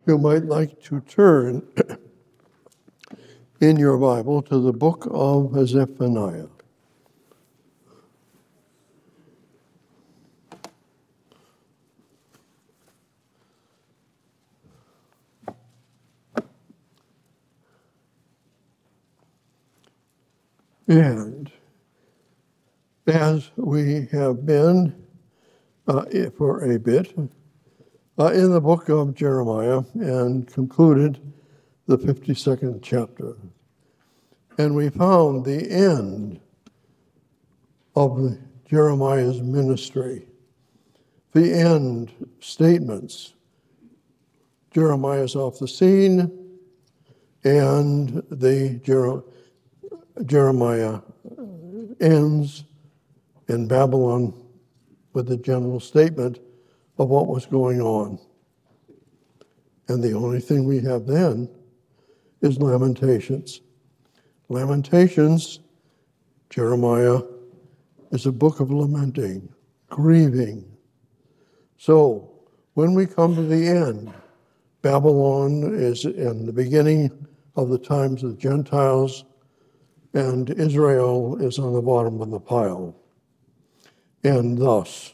you might like to turn in your Bible to the book of Zephaniah. And as we have been for a bit in the book of Jeremiah and concluded the 52nd chapter, and we found the end of Jeremiah's ministry, the end statements. Jeremiah's off the scene, and Jeremiah ends in Babylon with a general statement of what was going on. And the only thing we have then is Lamentations. Lamentations, Jeremiah, is a book of lamenting, grieving. So when we come to the end, Babylon is in the beginning of the times of the Gentiles, and Israel is on the bottom of the pile. And thus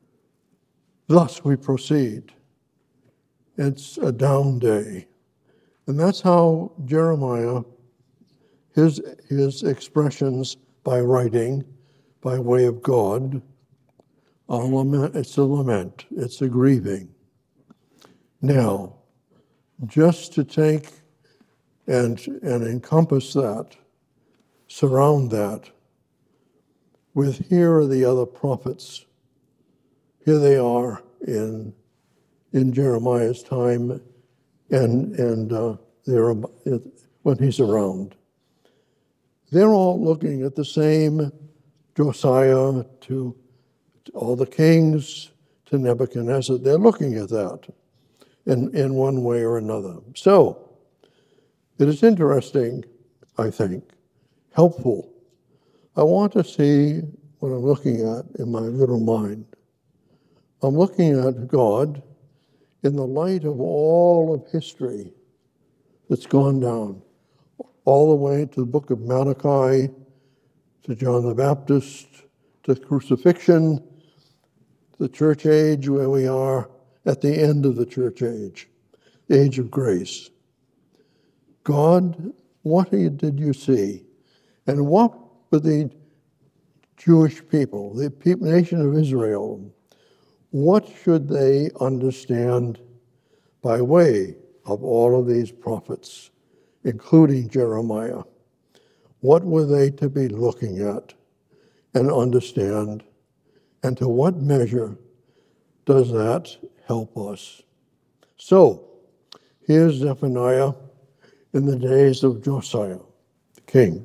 we proceed. It's a down day. And that's how Jeremiah, his expressions by writing, by way of God, it's a lament, it's a grieving. Now, just to take and encompass that, surround that with here are the other prophets. Here they are in Jeremiah's time and they're when he's around. They're all looking at the same Josiah to all the kings to Nebuchadnezzar. They're looking at that in one way or another. So it is interesting, I think, helpful. I want to see what I'm looking at in my little mind. I'm looking at God in the light of all of history that's gone down, all the way to the book of Malachi, to John the Baptist, to crucifixion, the church age where we are at the end of the church age, the age of grace. God, what did you see? And what were the Jewish people, the nation of Israel, what should they understand by way of all of these prophets, including Jeremiah? What were they to be looking at and understand? And to what measure does that help us? So, here's Zephaniah in the days of Josiah, the king.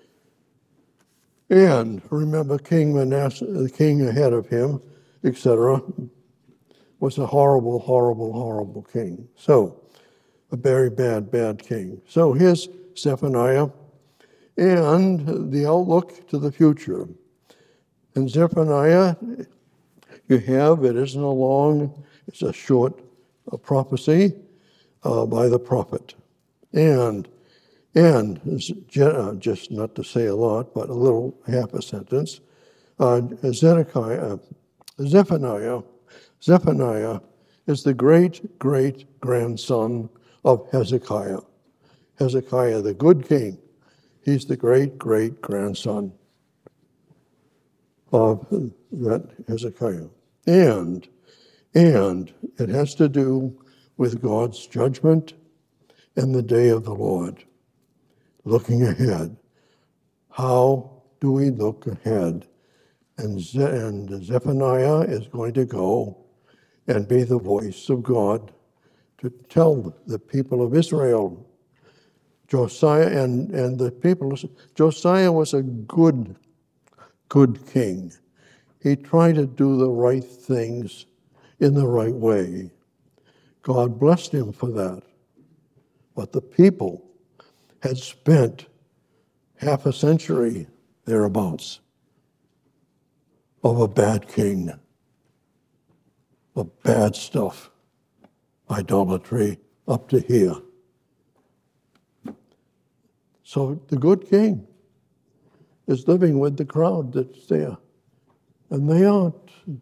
And remember, King Manasseh, the king ahead of him, etc., was a horrible, horrible, horrible king. So, a very bad, bad king. So here's Zephaniah and the outlook to the future. In Zephaniah, you have, it isn't a long, it's a short prophecy by the prophet. And just not to say a lot, but a little half a sentence, Zephaniah is the great-great-grandson of Hezekiah. Hezekiah, the good king, he's the great-great-grandson of that Hezekiah. And it has to do with God's judgment and the day of the Lord. Looking ahead. How do we look ahead? And Zephaniah is going to go and be the voice of God to tell the people of Israel. Josiah and the people, Josiah was a good king. He tried to do the right things in the right way. God blessed him for that. But the people had spent half a century thereabouts of a bad king, of bad stuff, idolatry, up to here. So the good king is living with the crowd that's there. And they aren't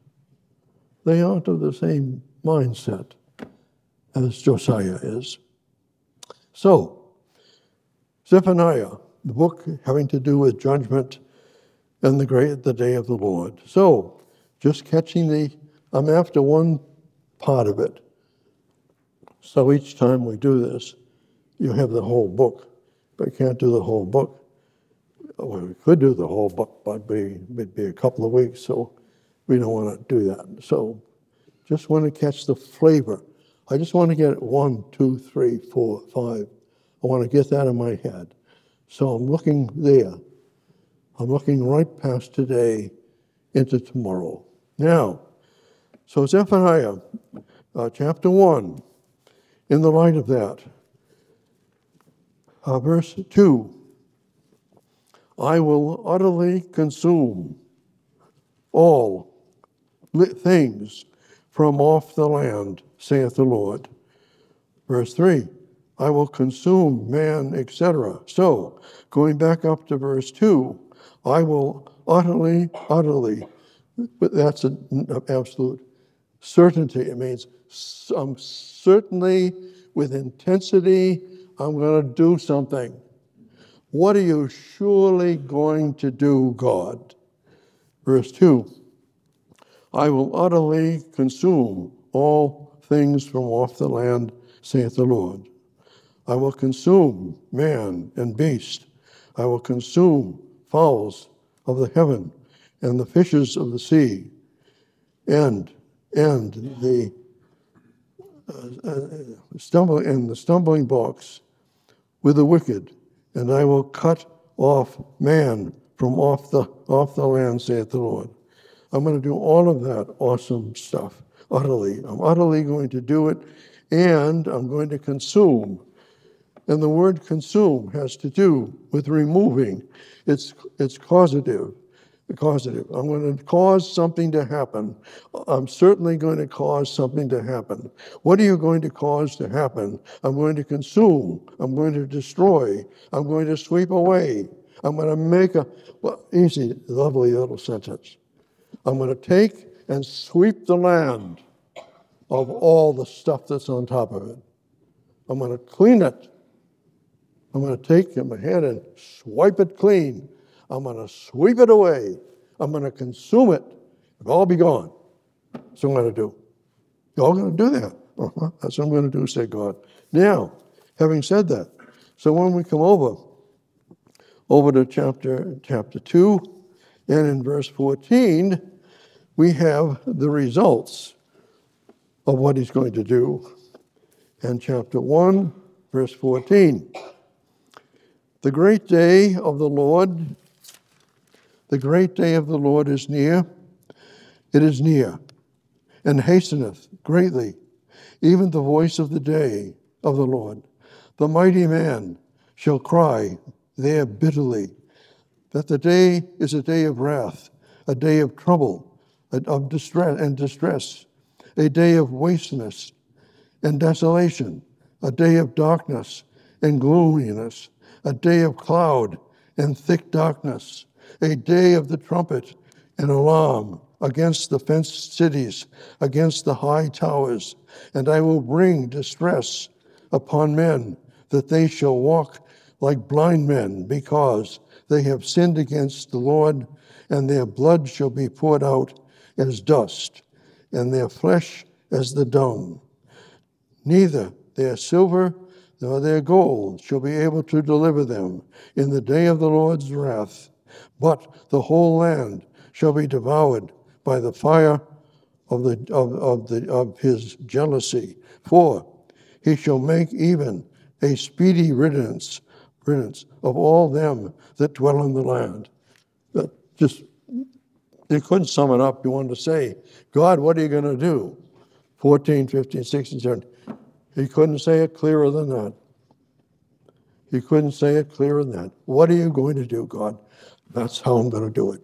of the same mindset as Josiah is. So, Zephaniah, the book having to do with judgment and the day of the Lord. So, just I'm after one part of it. So each time we do this, you have the whole book, but you can't do the whole book. Well, we could do the whole book, but it'd be a couple of weeks, so we don't want to do that. So just want to catch the flavor. I just want to get 1, 2, 3, 4, 5. I want to get that in my head. So I'm looking there. I'm looking right past today into tomorrow. Now, so Zephaniah chapter 1, in the light of that, verse 2, I will utterly consume all things from off the land, saith the Lord. Verse 3, I will consume man, etc. So, going back up to verse 2, I will utterly, but that's an absolute certainty. It means certainly, with intensity, I'm going to do something. What are you surely going to do, God? Verse 2, I will utterly consume all things from off the land, saith the Lord. I will consume man and beast. I will consume fowls of the heaven and the fishes of the sea, and the stumbling blocks with the wicked, and I will cut off man from off the land, saith the Lord. I'm going to do all of that awesome stuff utterly. I'm utterly going to do it, and I'm going to consume. And the word consume has to do with removing. It's causative. I'm going to cause something to happen. I'm certainly going to cause something to happen. What are you going to cause to happen? I'm going to consume. I'm going to destroy. I'm going to sweep away. I'm going to make easy, lovely little sentence. I'm going to take and sweep the land of all the stuff that's on top of it. I'm going to clean it. I'm going to take my hand and swipe it clean. I'm going to sweep it away. I'm going to consume it. It'll all be gone. That's what I'm going to do. You're all going to do that. That's what I'm going to do, say God. Now, having said that, so when we come over to chapter 2, and in verse 14, we have the results of what he's going to do. And chapter 1, verse 14. The great day of the Lord is near. It is near, and hasteneth greatly, even the voice of the day of the Lord. The mighty man shall cry there bitterly, that the day is a day of wrath, a day of trouble, of distress, a day of wasteness and desolation, a day of darkness and gloominess, a day of cloud and thick darkness, a day of the trumpet and alarm against the fenced cities, against the high towers. And I will bring distress upon men, that they shall walk like blind men, because they have sinned against the Lord, and their blood shall be poured out as dust, and their flesh as the dung. Neither their silver nor their gold shall be able to deliver them in the day of the Lord's wrath, but the whole land shall be devoured by the fire of his jealousy. For he shall make even a speedy riddance of all them that dwell in the land. You couldn't sum it up. You wanted to say, God, what are you going to do? 14, 15, 16, 17. He couldn't say it clearer than that. He couldn't say it clearer than that. What are you going to do, God? That's how I'm going to do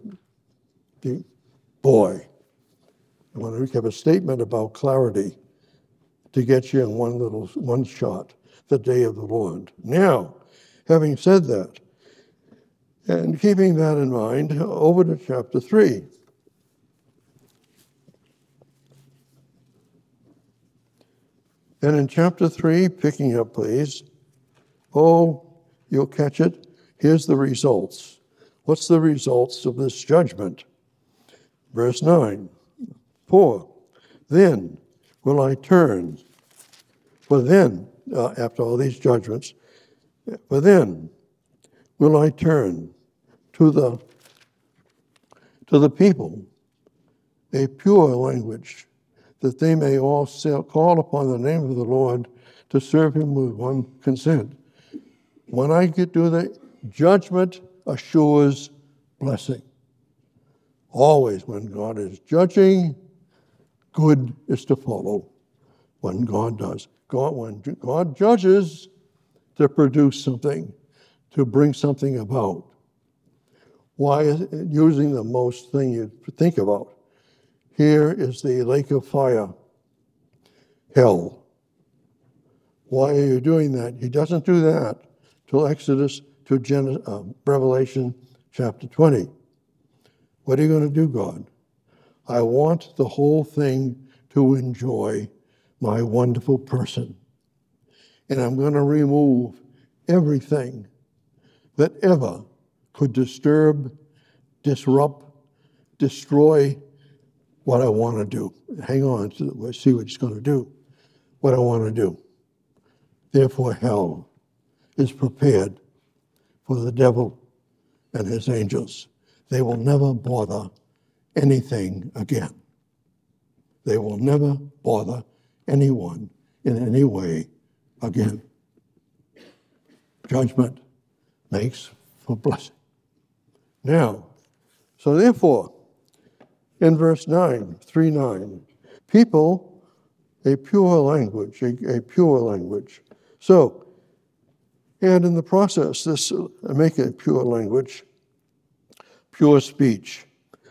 it. Boy, I want to have a statement about clarity. to get you in one shot, the day of the Lord. Now, having said that, and keeping that in mind, over to chapter 3. And in chapter 3, picking up, please. Oh, you'll catch it. Here's the results. What's the results of this judgment? Verse 9. For then will I turn. For then, after all these judgments, for then will I turn to the people a pure language, that they may all call upon the name of the Lord to serve him with one consent. When I get to the judgment assures blessing. Always when God is judging, good is to follow when God does. When God judges to produce something, to bring something about. Why is it using the most thing you think about? Here is the lake of fire, hell. Why are you doing that? He doesn't do that till Revelation chapter 20. What are you going to do, God? I want the whole thing to enjoy my wonderful person. And I'm going to remove everything that ever could disturb, disrupt, destroy what I want to do. Hang on, we'll see what he's going to do, what I want to do. Therefore, hell is prepared for the devil and his angels. They will never bother anything again. They will never bother anyone in any way again. Judgment makes for blessing. Now, so therefore, in verse 9, 3:9, people, a pure language, a pure language. So, and in the process, this make a pure language, pure speech.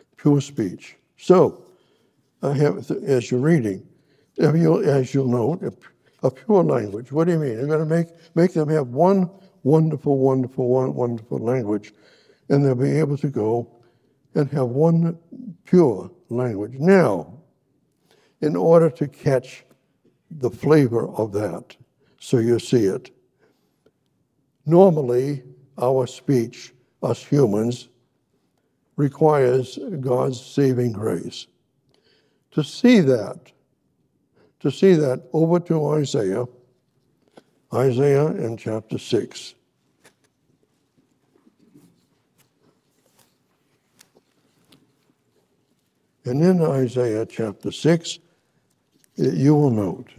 So, I have, as you're reading, as you'll note, a pure language. What do you mean? You're going to make them have one wonderful language, and they'll be able to go and have one pure language. Now, in order to catch the flavor of that, so you see it, normally our speech, us humans, requires God's saving grace. To see that, over to Isaiah in chapter 6. And in Isaiah chapter 6, you will note,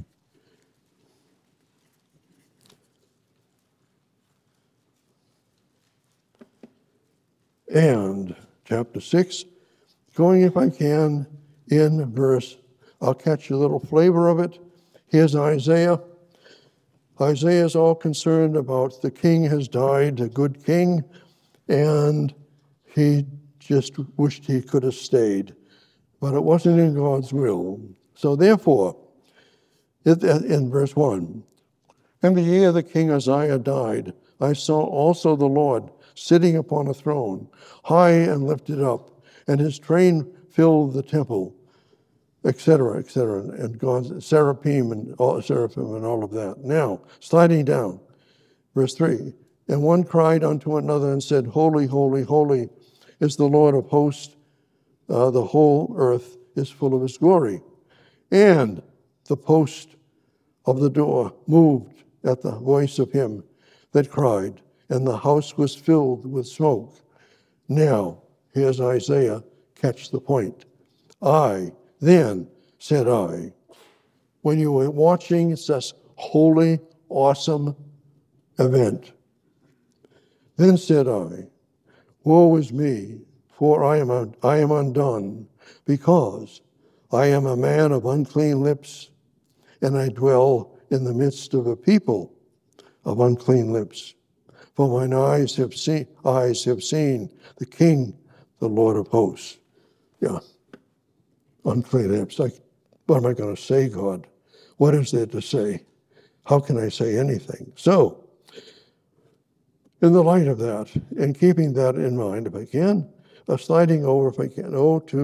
and chapter 6, going if I can in verse, I'll catch a little flavor of it. Here's Isaiah. Isaiah is all concerned about the king has died, a good king, and he just wished he could have stayed. But it wasn't in God's will. So therefore, in verse 1, in the year the king Uzziah died, I saw also the Lord sitting upon a throne, high and lifted up, and his train filled the temple, etc., and God's seraphim and all of that. Now, sliding down, verse 3, and one cried unto another and said, Holy, holy, holy is the Lord of hosts. The whole earth is full of his glory. And the post of the door moved at the voice of him that cried, and the house was filled with smoke. Now, here's Isaiah, catch the point. Then said I, when you were watching this holy, awesome event, then said I, woe is me, for I am undone, because I am a man of unclean lips, and I dwell in the midst of a people of unclean lips. For mine eyes have seen the King, the Lord of hosts. Yeah, unclean lips. What am I going to say, God? what is there to say? How can I say anything? So, in the light of that, and keeping that in mind, if I can, sliding over, if I can,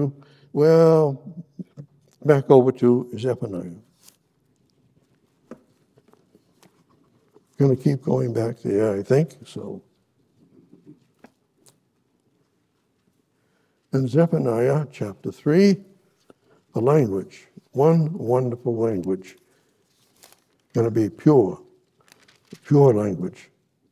back over to Zephaniah. Going to keep going back there, I think, so. In Zephaniah chapter 3, the language, one wonderful language, going to be pure language.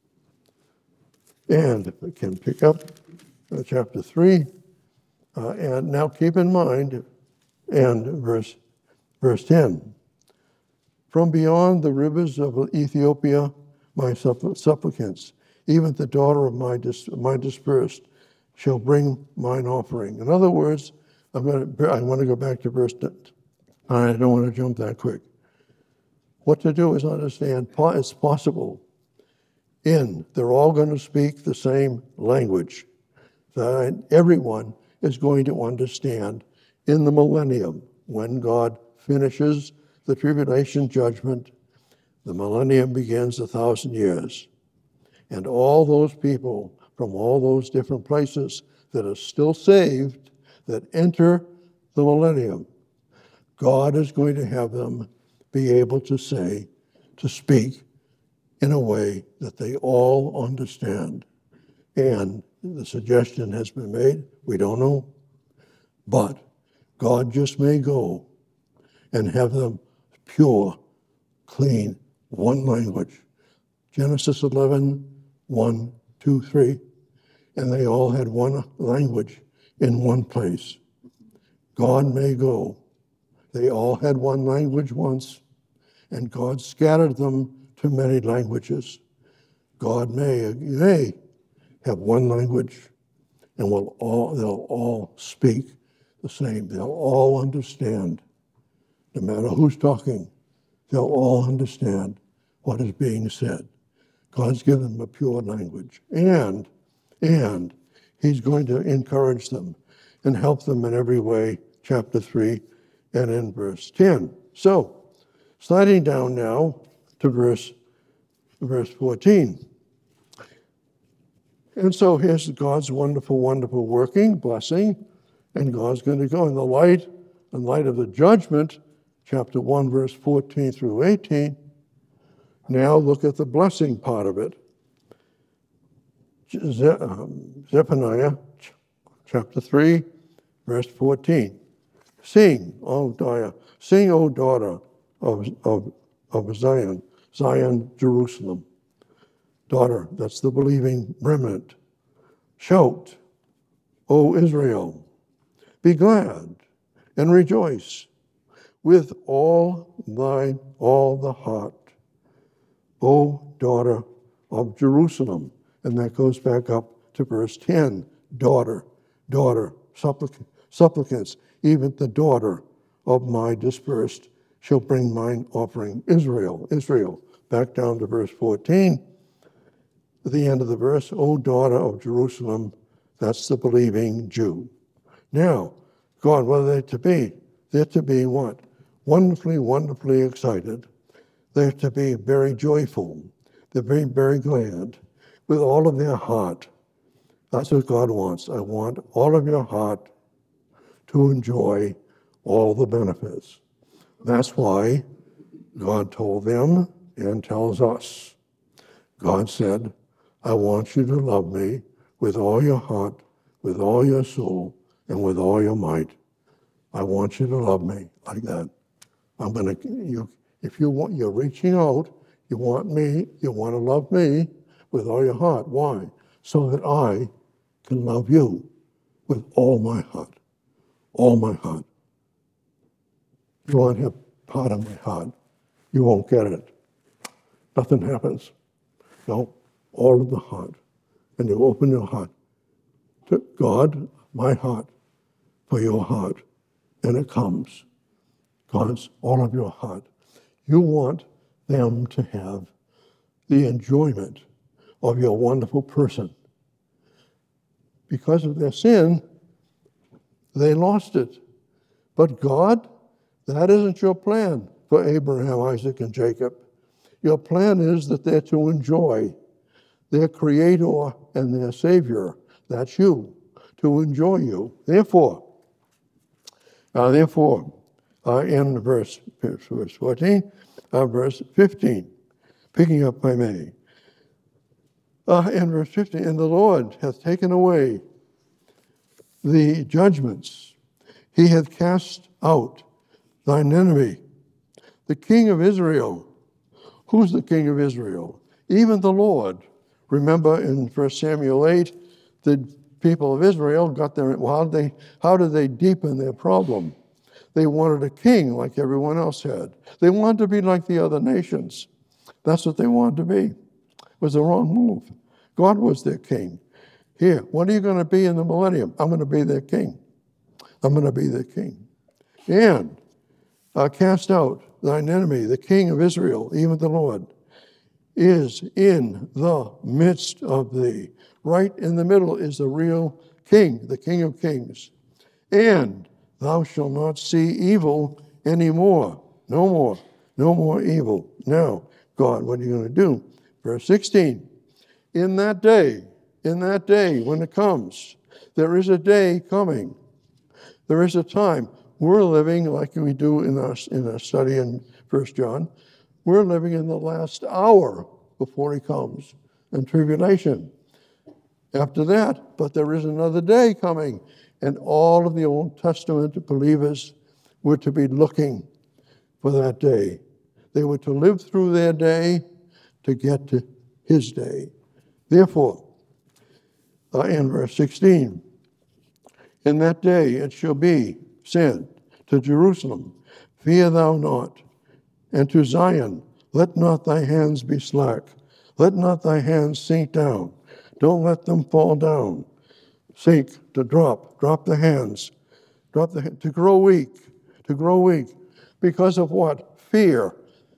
And if I can pick up chapter 3, and now keep in mind, and verse 10. From beyond the rivers of Ethiopia, my supplicants, even the daughter of my dispersed, shall bring mine offering. In other words, I want to go back to verse 10. I don't want to jump that quick. What to do is understand it's possible. They're all going to speak the same language. That everyone is going to understand in the millennium, when God finishes the tribulation judgment, the millennium begins 1,000 years. And all those people from all those different places that are still saved, that enter the millennium, God is going to have them be able to speak in a way that they all understand. And the suggestion has been made, we don't know, but God just may go and have them pure, clean, one language. Genesis 11, 1, 2, 3. And they all had one language in one place. God may go. They all had one language once, and God scattered them to many languages. God may have one language, and they'll all speak the same. They'll all understand. No matter who's talking, they'll all understand what is being said. God's given them a pure language. And he's going to encourage them and help them in every way, chapter 3 and in verse 10. So, sliding down now to verse 14. And so here's God's wonderful, wonderful working, blessing, and God's going to go in light of the judgment, chapter 1, verse 14 through 18. Now look at the blessing part of it. Zephaniah chapter 3, verse 14. Sing, O daughter of Zion, Jerusalem. Daughter, that's the believing remnant. Shout, O Israel, be glad and rejoice with all the heart, O daughter of Jerusalem. And that goes back up to verse 10. Daughter, supplicants, even the daughter of my dispersed shall bring mine offering. Israel. Back down to verse 14. At the end of the verse, O daughter of Jerusalem, that's the believing Jew. Now, God, what are they to be? They're to be what? Wonderfully, wonderfully excited. They're to be very joyful. They're very, very glad with all of their heart. That's what God wants. I want all of your heart to enjoy all the benefits. That's why God told them and tells us. God said, I want you to love me with all your heart, with all your soul, and with all your might. I want you to love me like that. If you're reaching out, you want to love me with all your heart. Why? So that I can love you with all my heart. All my heart. If you want to have part of my heart, you won't get it. Nothing happens. No, all of the heart. And you open your heart to God, my heart, for your heart. And it comes. God's all of your heart. You want them to have the enjoyment of your wonderful person. Because of their sin, they lost it. But God, that isn't your plan. for Abraham, Isaac, and Jacob. Your plan is that they're to enjoy their Creator and their Savior. That's you, to enjoy you. Therefore, in verse 14, verse 15, picking up by May. In verse 15, and the Lord hath taken away the judgments. He hath cast out thine enemy, the King of Israel. Who's the King of Israel? Even the Lord. Remember in 1 Samuel 8, the people of Israel got their, how did they deepen their problem? They wanted a king like everyone else had. They wanted to be like the other nations. That's what they wanted to be. It was the wrong move. God was their king. Here, what are you going to be in the millennium? I'm going to be their king. I'm going to be their king. And cast out thine enemy, the King of Israel, even the Lord, is in the midst of thee. Right in the middle is the real king, the King of Kings. And thou shalt not see evil anymore. No more. No more evil. Now, God, what are you going to do? Verse 16. In that day, when it comes, there is a day coming. There is a time. We're living like we do in our study in 1 John. We're living in the last hour before he comes in tribulation. After that, but there is another day coming, and all of the Old Testament believers were to be looking for that day. They were to live through their day to get to his day. Therefore, in verse 16, in that day it shall be said to Jerusalem, fear thou not, and to Zion, let not thy hands be slack. Let not thy hands sink down. Don't let them fall down. Sink, to drop the hands. To grow weak. Because of what? Fear.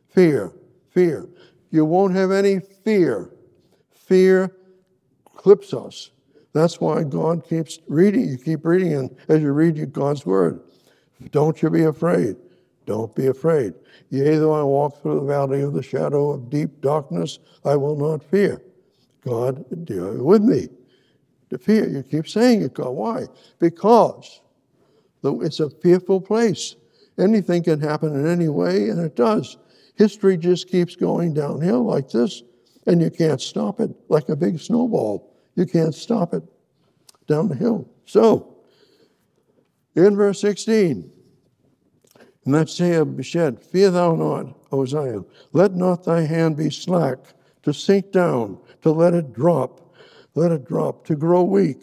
You won't have any fear. Fear clips us. That's why God keeps reading. You keep reading, and as you read God's word, don't you be afraid. Don't be afraid. Yea, though I walk through the valley of the shadow of deep darkness, I will not fear. God, you're with me. To fear, you keep saying it, God. Why? Because it's a fearful place. Anything can happen in any way, and it does. History just keeps going downhill like this, and you can't stop it, like a big snowball. You can't stop it down the hill. So, in verse 16, and that say be said, fear thou not, O Zion. Let not thy hand be slack to sink down, to let it drop, to grow weak.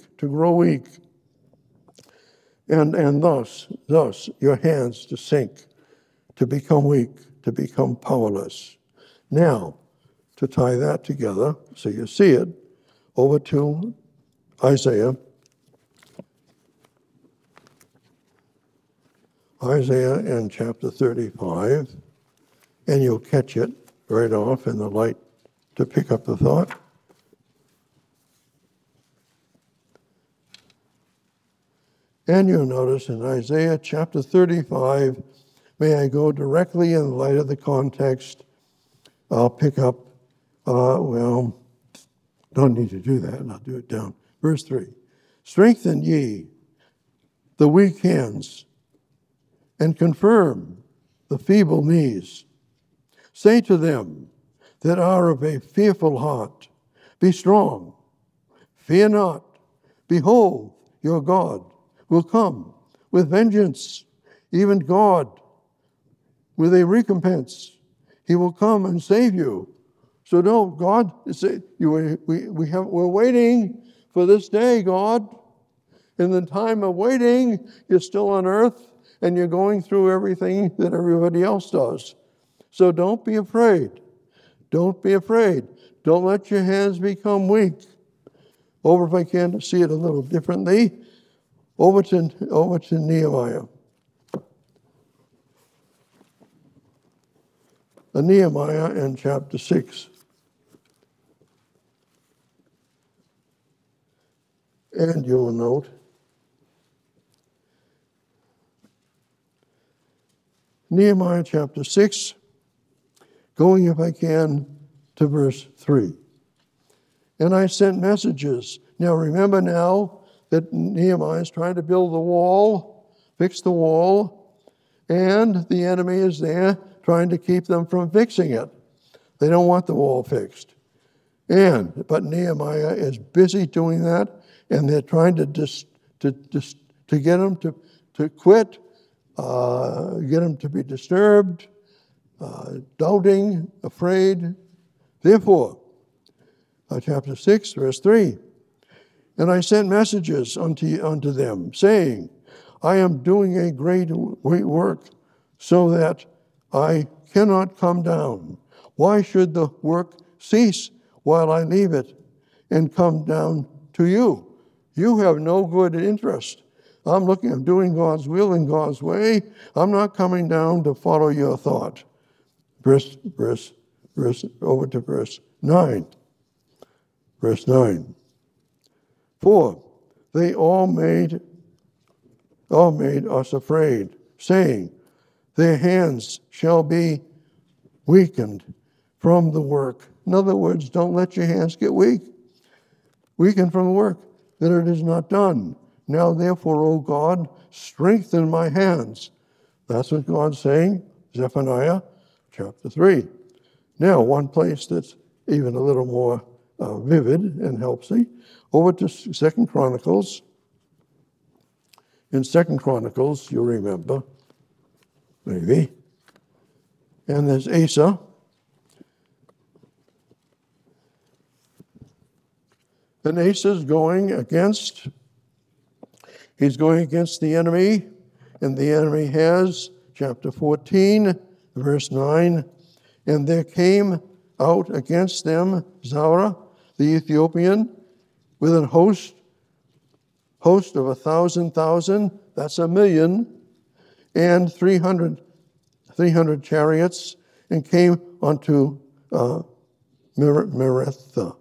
And thus your hands to sink, to become weak, to become powerless. Now, to tie that together, so you see it, over to Isaiah in chapter 35, and you'll catch it right off in the light to pick up the thought. And you'll notice in Isaiah chapter 35, may I go directly in the light of the context. I'll pick up, don't need to do that, and I'll do it down. Verse 3, strengthen ye the weak hands, and confirm the feeble knees. Say to them that are of a fearful heart, be strong, fear not. Behold, your God will come with vengeance, even God with a recompense. He will come and save you. So don't, God, we're waiting for this day, God. In the time of waiting, you're still on earth, and you're going through everything that everybody else does. So don't be afraid. Don't be afraid. Don't let your hands become weak. Over, if I can, to see it a little differently, over to Nehemiah. Nehemiah in chapter 6. And you will note, Nehemiah chapter 6, going, if I can, to verse 3. And I sent messages. Now remember now that Nehemiah is trying to build the wall, fix the wall, and the enemy is there trying to keep them from fixing it. They don't want the wall fixed. But Nehemiah is busy doing that, and they're trying to get him to quit, get him to be disturbed, doubting, afraid. Therefore, chapter 6, verse 3, and I sent messages unto them, saying, I am doing a great work, so that I cannot come down. Why should the work cease while I leave it and come down to you? You have no good interest. I'm doing God's will in God's way. I'm not coming down to follow your thought. Verse, over to verse 9. Verse 9. For they all made us afraid, saying, their hands shall be weakened from the work. In other words, don't let your hands get weak. Weakened from the work, that it is not done. Now therefore, O God, strengthen my hands. That's what God's saying, Zephaniah chapter 3. Now, one place that's even a little more vivid and helpsy, over to 2 Chronicles. In 2 Chronicles, you remember, maybe, and there's Asa. And Asa's going against the enemy, and the enemy has, chapter 14, verse 9, and there came out against them Zara, the Ethiopian, with an host of 1,000,000, that's 1,000,000, and 300 chariots, and came unto Meretha.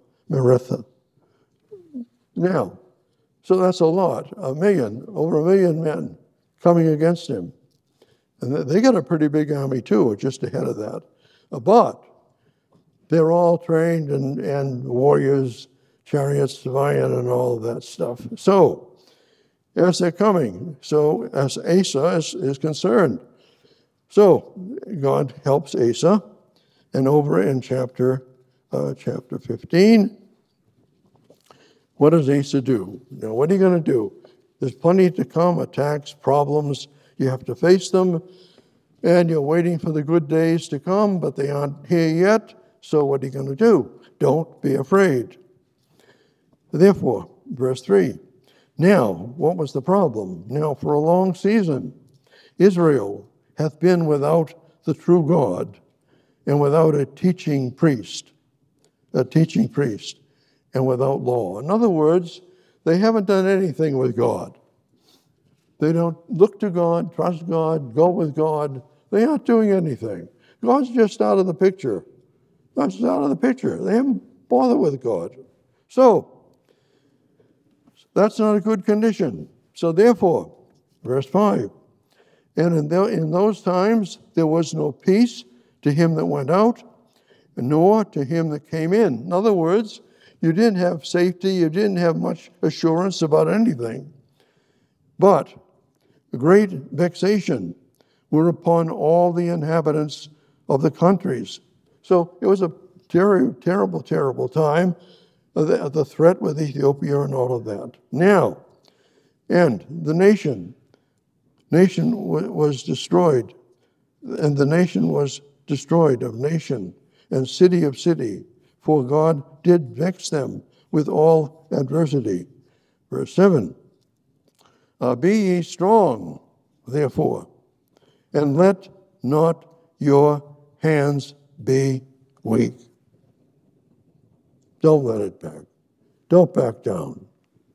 Now, so that's a lot, over 1,000,000 men coming against him. And they got a pretty big army too, just ahead of that. But they're all trained and warriors, chariots of iron and all of that stuff. So, as they're coming, so as Asa is concerned. So, God helps Asa, and over in chapter 15, what does Asa do? Now, what are you going to do? There's plenty to come, attacks, problems. You have to face them, and you're waiting for the good days to come, but they aren't here yet. So what are you going to do? Don't be afraid. Therefore, verse 3, now, what was the problem? Now, for a long season, Israel hath been without the true God, and without a teaching priest, and without law. In other words, they haven't done anything with God. They don't look to God, trust God, go with God. They aren't doing anything. God's just out of the picture. God's out of the picture. They haven't bothered with God. So, that's not a good condition. So therefore, verse 5, and in those times there was no peace to him that went out, nor to him that came in. In other words, you didn't have safety, you didn't have much assurance about anything. But great vexation were upon all the inhabitants of the countries. So it was a terrible, terrible time, the threat with Ethiopia and all of that. Now, and the nation was destroyed, and the nation was destroyed of nation, and city of city, for God did vex them with all adversity. Verse 7, be ye strong, therefore, and let not your hands be weak. Don't let it back. Don't back down.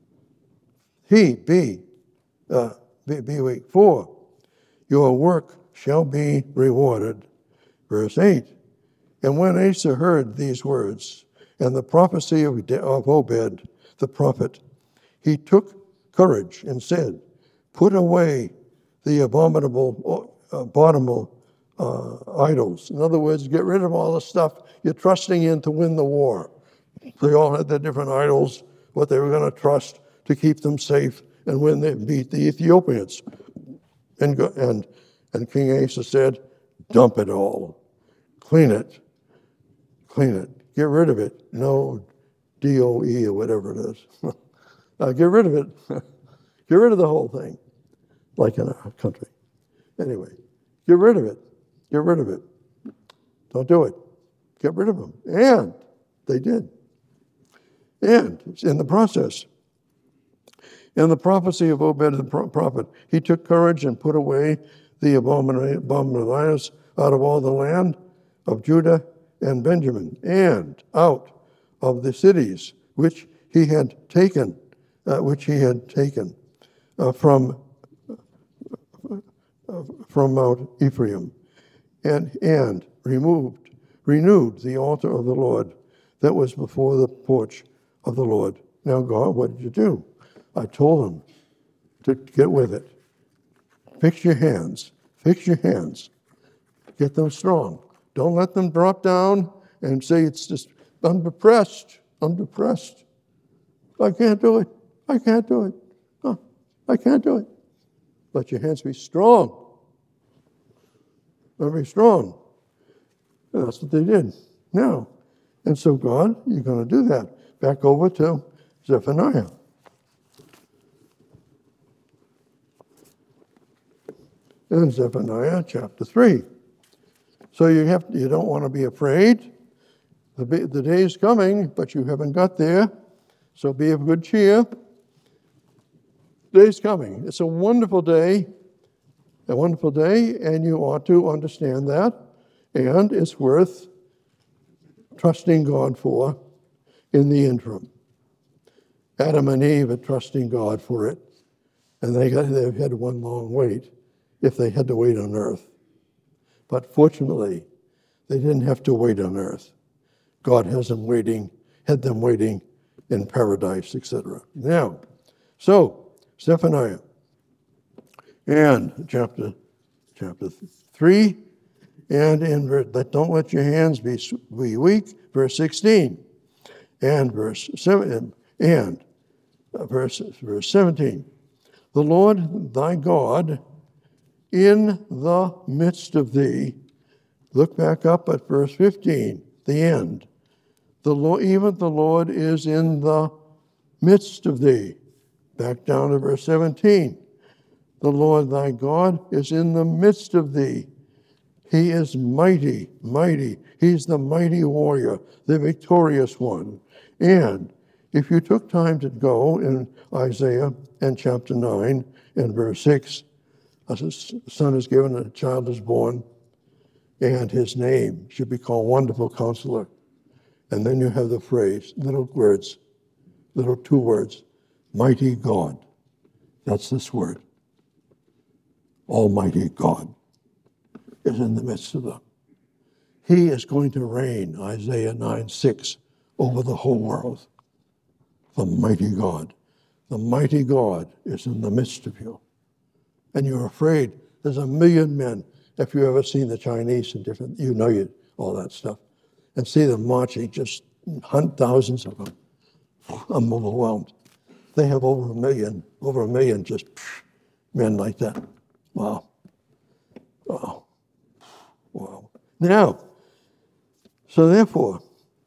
Be weak, for your work shall be rewarded. Verse 8, and when Asa heard these words, and the prophecy of Obed the prophet, he took courage and said, put away the abominable idols. In other words, get rid of all the stuff you're trusting in to win the war. They all had their different idols, what they were going to trust to keep them safe and when they beat the Ethiopians. And King Asa said, dump it all. Clean it. Clean it. Get rid of it. No DOE or whatever it is. Get rid of it. Get rid of the whole thing, like in our country. Anyway, get rid of it. Get rid of it. Don't do it. Get rid of them. And they did. And in the process, in the prophecy of Obed the prophet, he took courage and put away the abominations out of all the land of Judah and Benjamin, and out of the cities which he had taken, from Mount Ephraim, and renewed the altar of the Lord that was before the porch of the Lord. Now, God, what did you do? I told him to get with it. Fix your hands. Fix your hands. Get them strong. Don't let them drop down and say it's just, I'm depressed. I'm depressed. I can't do it. I can't do it. Oh, I can't do it. Let your hands be strong. Be strong. And that's what they did. Now, and so God, you're going to do that. Back over to Zephaniah. In Zephaniah chapter 3. So you don't want to be afraid. The day is coming, but you haven't got there. So be of good cheer. The day's coming. It's a wonderful day, and you ought to understand that. And it's worth trusting God for in the interim. Adam and Eve are trusting God for it, and they've had one long wait if they had to wait on earth. But fortunately, they didn't have to wait on earth. God had them waiting in paradise, etc. Now, so Zephaniah and chapter 3, and don't let your hands be weak, verse 16, and verse 7, and verse 17. The Lord thy God in the midst of thee. Look back up at verse 15, the end. Even the Lord is in the midst of thee. Back down to verse 17. The Lord thy God is in the midst of thee. He is mighty, mighty. He's the mighty warrior, the victorious one. And if you took time to go in Isaiah and chapter 9 and verse 6, a son is given, a child is born, and his name should be called Wonderful Counselor. And then you have the phrase, little two words, Mighty God. That's this word. Almighty God is in the midst of them. He is going to reign, Isaiah 9:6, over the whole world. The mighty God. The mighty God is in the midst of you. And you're afraid. There's a million men. If you've ever seen the Chinese and different, all that stuff. And see them marching, just thousands of them. I'm overwhelmed. They have over a million just men like that. Wow. Wow. Wow. Now, so therefore,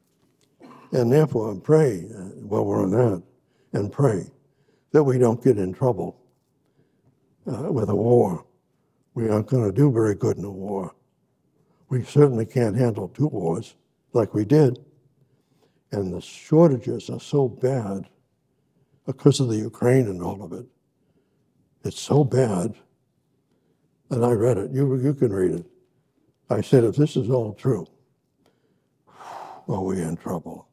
and pray, while we're on that, and pray that we don't get in trouble with a war. We aren't going to do very good in a war. We certainly can't handle 2 wars like we did. And the shortages are so bad because of the Ukraine and all of it. It's so bad. And I read it. You can read it. I said, if this is all true, are we in trouble?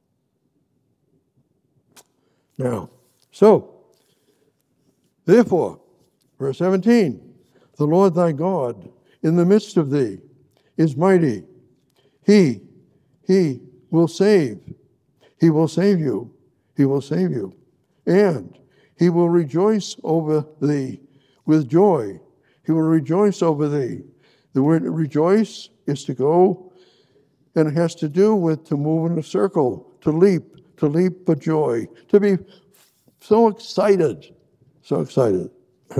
Now, so, therefore, verse 17, the Lord thy God in the midst of thee is mighty. He will save. He will save you. He will save you. And he will rejoice over thee with joy. He will rejoice over thee The word rejoice is to go, and it has to do with to move in a circle, to leap for joy, to be so excited, so excited.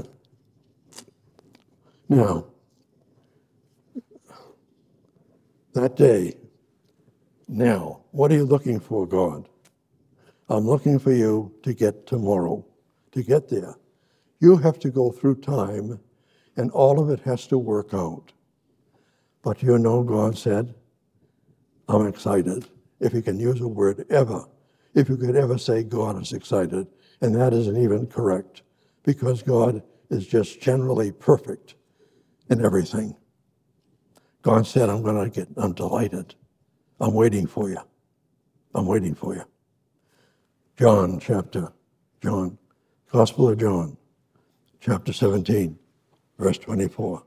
Now, that day, now, what are you looking for, God? I'm looking for you to get tomorrow, to get there. You have to go through time, and all of it has to work out. But you know, God said, I'm excited. If you can use a word ever, if you could ever say God is excited, and that isn't even correct, because God is just generally perfect in everything. God said, I'm delighted. I'm waiting for you. I'm waiting for you. John, Gospel of John, chapter 17, verse 24.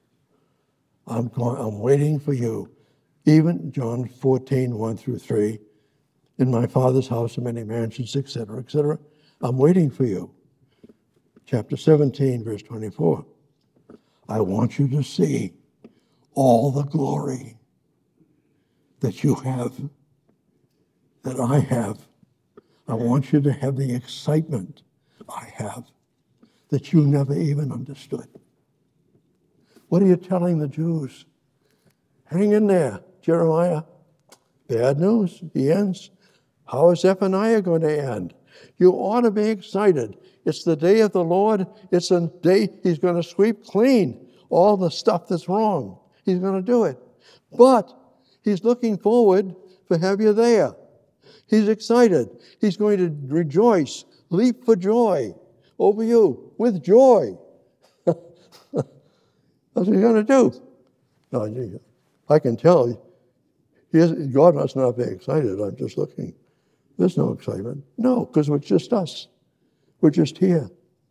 I'm waiting for you. Even John 14, 1 through 3. In my Father's house are many mansions, etc., etc. I'm waiting for you. Chapter 17, verse 24. I want you to see all the glory that you have, that I have. I want you to have the excitement I have that you never even understood. What are you telling the Jews? Hang in there, Jeremiah. Bad news. He ends. How is Zephaniah going to end? You ought to be excited. It's the day of the Lord. It's a day he's going to sweep clean all the stuff that's wrong. He's going to do it. But he's looking forward to have you there. He's excited. He's going to rejoice, leap for joy over you with joy. That's what he's going to do. No, I can tell God must not be excited. I'm just looking. There's no excitement. No, because it's just us. We're just here.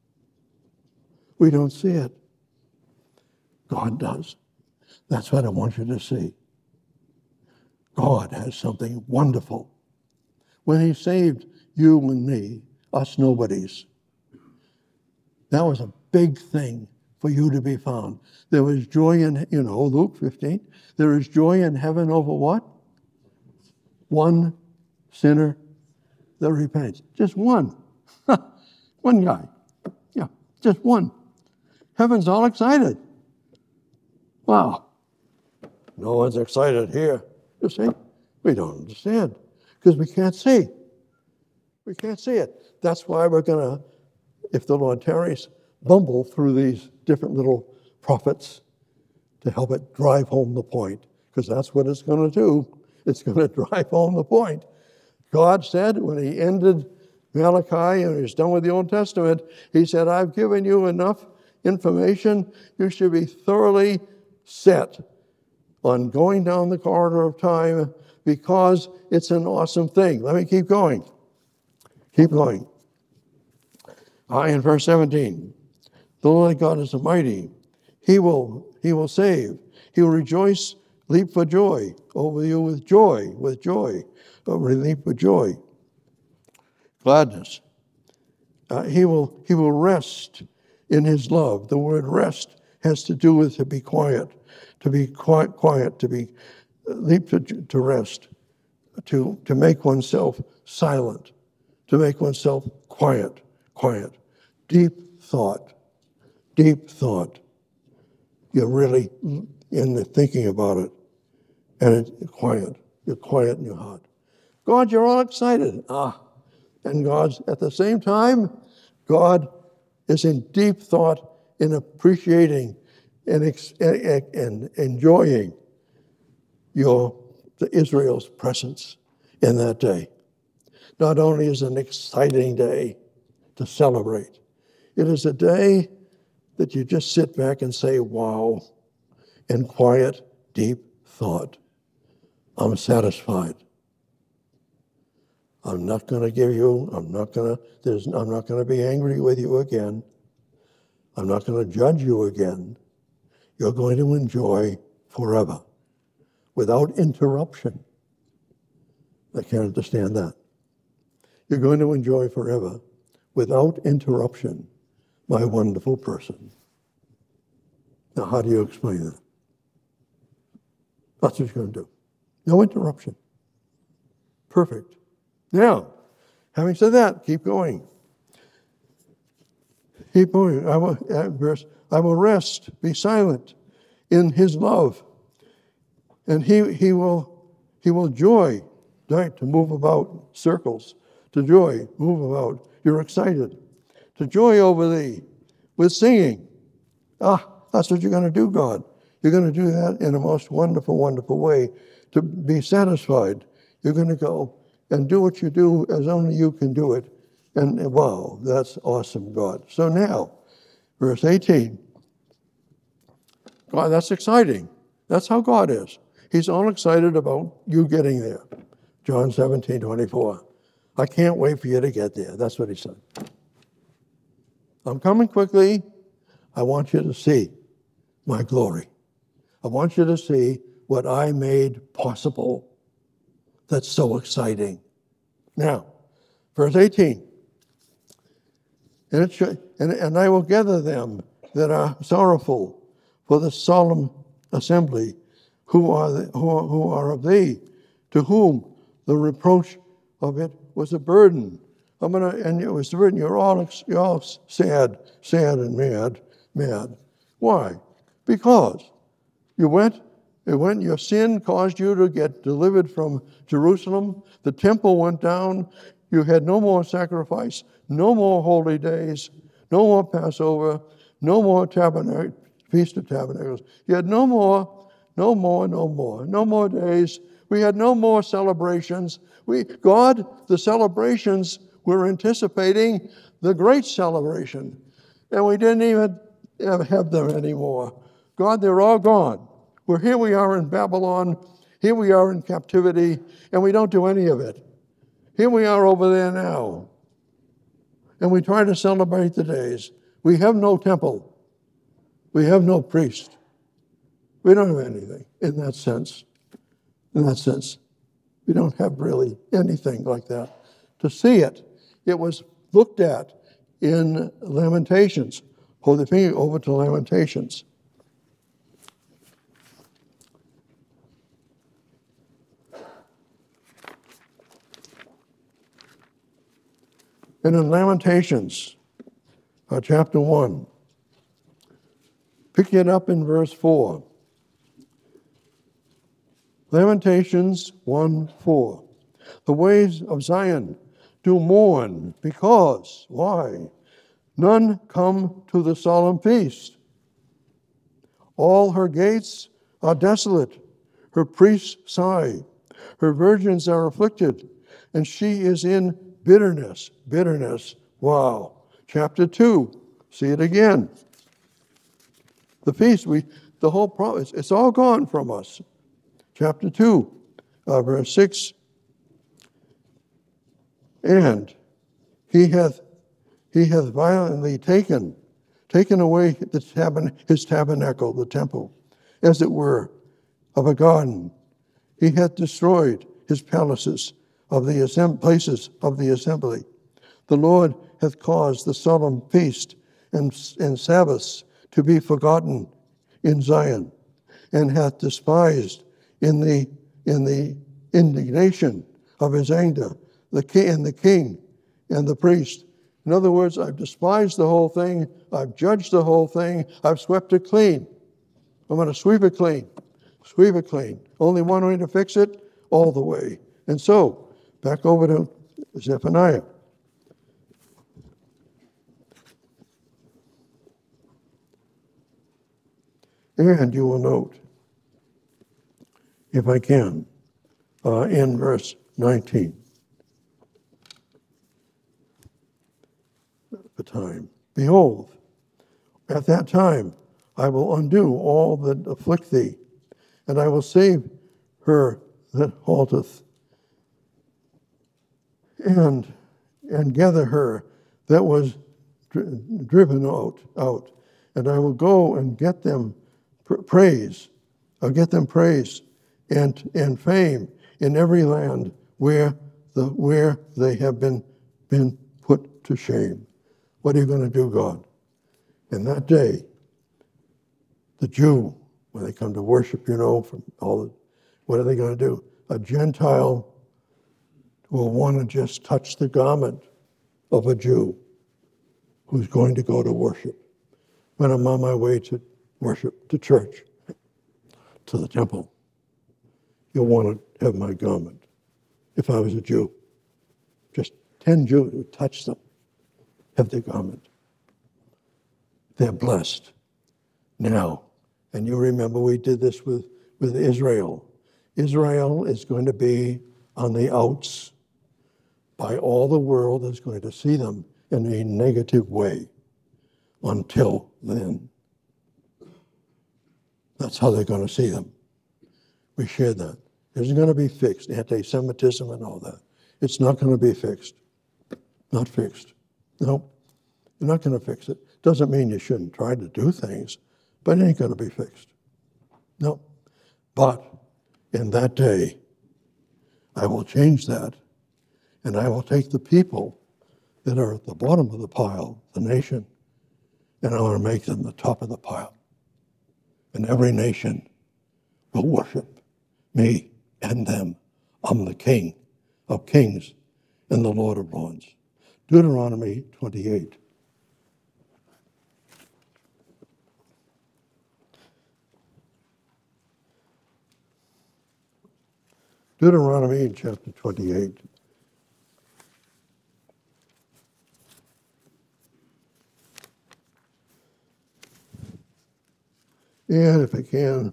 We don't see it. God does. That's what I want you to see. God has something wonderful. When he saved you and me, us nobodies, that was a big thing for you to be found. There was joy in, Luke 15, there is joy in heaven over what? One sinner that repents. Just one. One guy. Yeah, just one. Heaven's all excited. Wow. No one's excited here. You see? We don't understand because we can't see. We can't see it. That's why we're going to, if the Lord tarries, bumble through these different little prophets to help it drive home the point, because that's what it's going to do. It's going to drive home the point. God said when he ended Malachi and he's done with the Old Testament, he said, I've given you enough information. You should be thoroughly set on going down the corridor of time because it's an awesome thing. Let me keep going. Keep going. In verse 17, the Lord God is mighty. He will save. He will rejoice, leap for joy over you with joy, leap for joy, gladness. He will rest in his love. The word rest has to do with to be quiet, to be quiet, to be leap to rest, to make oneself silent, to make oneself quiet. Deep thought. You're really in the thinking about it, and it's quiet. You're quiet in your heart. God, you're all excited. And God's at the same time, God is in deep thought in appreciating and enjoying Israel's presence in that day. Not only is it an exciting day to celebrate, it is a day that you just sit back and say, wow, in quiet, deep thought. I'm satisfied. I'm not going to be angry with you again. I'm not going to judge you again. You're going to enjoy forever without interruption. I can't understand that. You're going to enjoy forever without interruption my wonderful person. Now, how do you explain that? That's what he's going to do. No interruption. Perfect. Now, having said that, keep going. Keep going. I will rest, be silent in his love. And he will joy, right? To move about circles. To joy, move about. You're excited. To joy over thee with singing. That's what you're going to do, God. You're going to do that in a most wonderful, wonderful way. To be satisfied, you're going to go and do what you do as only you can do it. And wow, that's awesome, God. So now, verse 18. God, that's exciting. That's how God is. He's all excited about you getting there. John 17:24. I can't wait for you to get there. That's what he said. I'm coming quickly. I want you to see my glory. I want you to see what I made possible. That's so exciting. Now, verse 18. And I will gather them that are sorrowful for the solemn assembly, who are of thee, to whom the reproach of it was a burden. And it was written, you're all sad and mad. Why? Because your sin caused you to get delivered from Jerusalem. The temple went down. You had no more sacrifice, no more holy days, no more Passover, no more Feast of Tabernacles. You had no more days. We had no more celebrations. The celebrations we're anticipating, the great celebration, and we didn't even have them anymore. God, they're all gone. Here we are in Babylon, here we are in captivity, and we don't do any of it. Here we are over there now, and we try to celebrate the days. We have no temple. We have no priest. We don't have anything in that sense. We don't have really anything like that. To see it, it was looked at in Lamentations. Hold the finger over to Lamentations. And in Lamentations, chapter 1, pick it up in verse 4. Lamentations 1:4. The ways of Zion do mourn because, why? None come to the solemn feast. All her gates are desolate. Her priests sigh. Her virgins are afflicted, and she is in bitterness. Bitterness. Wow. Chapter 2. See it again. The feast, the whole promise, it's all gone from us. Chapter 2, verse 6. And he hath violently taken away his tabernacle, the temple, as it were, of a garden. He hath destroyed his palaces of the places of the assembly. The Lord hath caused the solemn feast and Sabbaths to be forgotten in Zion, and hath despised in the indignation of his anger the king and the priest. In other words, I've despised the whole thing. I've judged the whole thing. I've swept it clean. I'm going to sweep it clean. Sweep it clean. Only one way to fix it, all the way. And so, back over to Zephaniah. And you will note, if I can, in verse 19. The time. Behold, at that time I will undo all that afflict thee, and I will save her that halteth, and gather her that was driven out, and I will go and get them praise. I'll get them praise and fame in every land where they have been put to shame. What are you going to do, God? In that day, the Jew, when they come to worship, from all What are they going to do? A Gentile will want to just touch the garment of a Jew who's going to go to worship. When I'm on my way to worship, to church, to the temple, you'll want to have my garment. If I was a Jew, just 10 Jews would touch them, have their garment. They're blessed. Now, and you remember we did this with Israel. Israel is going to be on the outs by all the world is going to see them in a negative way until then. That's how they're going to see them. We shared that. It isn't going to be fixed, anti-Semitism and all that. It's not going to be fixed. Not fixed. No, you're not going to fix it. Doesn't mean you shouldn't try to do things, but it ain't going to be fixed. No. But in that day, I will change that, and I will take the people that are at the bottom of the pile, the nation, and I want to make them the top of the pile. And every nation will worship me and them. I'm the King of kings and the Lord of lords. Deuteronomy 28. Deuteronomy chapter 28. And if I can,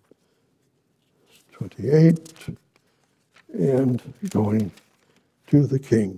28, and going to the king.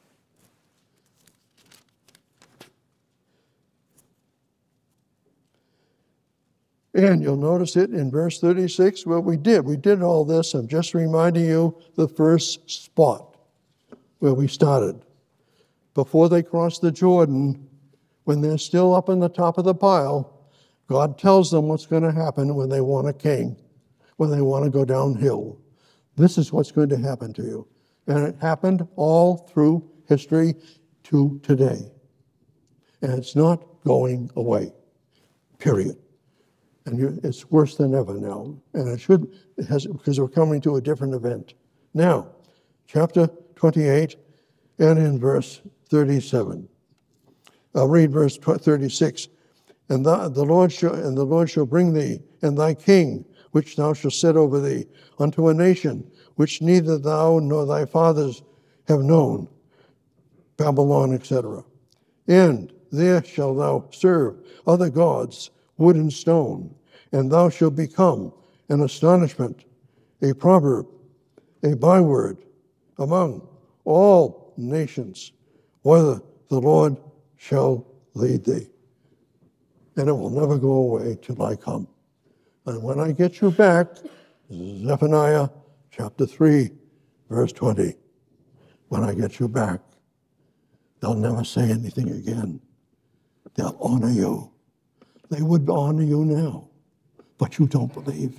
And you'll notice it in verse 36, what we did. We did all this. I'm just reminding you the first spot where we started. Before they cross the Jordan, when they're still up in the top of the pile, God tells them what's going to happen when they want a king, when they want to go downhill. This is what's going to happen to you. And it happened all through history to today. And it's not going away, period. And it's worse than ever now. And it has, because we're coming to a different event. Now, chapter 28 and in verse 37. I'll read verse 36. And the Lord shall bring thee and thy king, which thou shalt set over thee, unto a nation which neither thou nor thy fathers have known, Babylon, etc. And there shalt thou serve other gods, wood and stone, and thou shalt become an astonishment, a proverb, a byword among all nations, whether the Lord shall lead thee. And it will never go away till I come. And when I get you back, Zephaniah chapter 3, verse 20, when I get you back, they'll never say anything again. They'll honor you. They would honor you now, but you don't believe.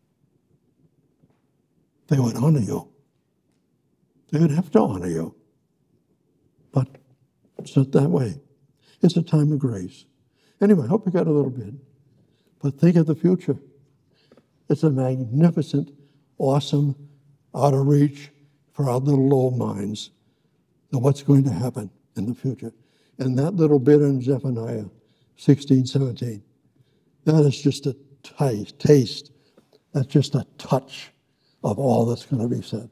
They would honor you. They would have to honor you. But it's not that way. It's a time of grace. Anyway, I hope you got a little bit. But think of the future. It's a magnificent, awesome, out of reach for our little old minds of what's going to happen in the future. And that little bit in Zephaniah 16, 17, that is just a taste. That's just a touch of all that's going to be said.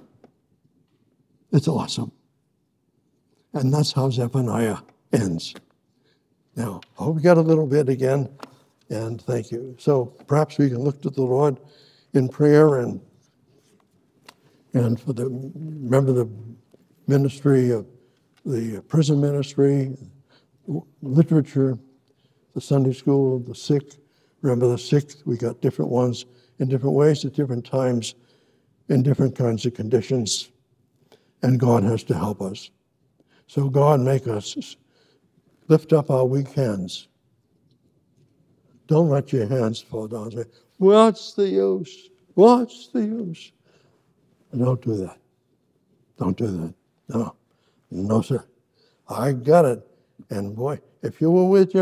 It's awesome. And that's how Zephaniah ends. Now, I hope we got a little bit again, and thank you. So perhaps we can look to the Lord in prayer and for remember the ministry of the prison ministry, literature, the Sunday school, the sick. Remember the sick, we got different ones in different ways at different times, in different kinds of conditions, and God has to help us. So God, make us lift up our weak hands. Don't let your hands fall down and say, what's the use? What's the use? Don't do that. Don't do that. No. No, sir. I got it. And boy, if you were with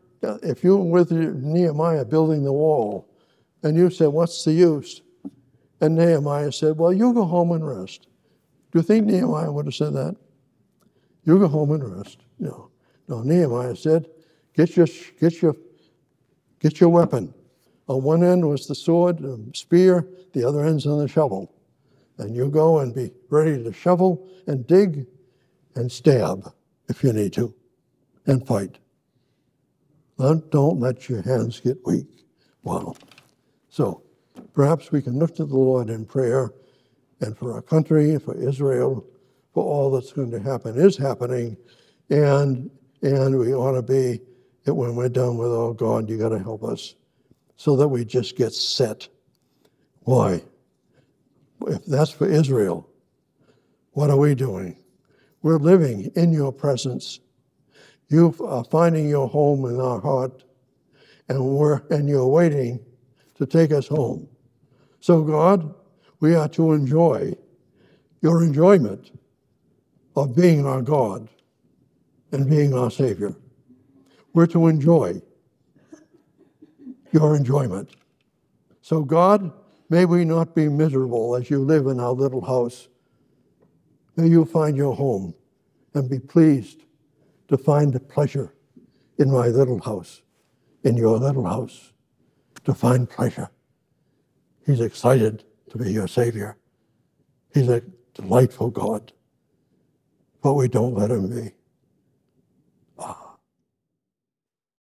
Nehemiah building the wall, and you said, what's the use? And Nehemiah said, well, you go home and rest. Do you think Nehemiah would have said that? You go home and rest. No. No, Nehemiah said, get your weapon. On one end was the sword, the spear, the other end's on the shovel. And you go and be ready to shovel and dig and stab if you need to, and fight. Don't let your hands get weak. Wow. So perhaps we can look to the Lord in prayer, and for our country, for Israel, for all that's going to happen is happening, and we ought to be, when we're done with, oh God, you got to help us, so that we just get set. Why? If that's for Israel, what are we doing? We're living in your presence. You are finding your home in our heart, and you're waiting to take us home. So God, we are to enjoy your enjoyment of being our God and being our Savior. We're to enjoy your enjoyment. So God, may we not be miserable as you live in our little house. May you find your home and be pleased to find the pleasure in my little house, in your little house, to find pleasure. He's excited to be your Savior. He's a delightful God, but we don't let him be.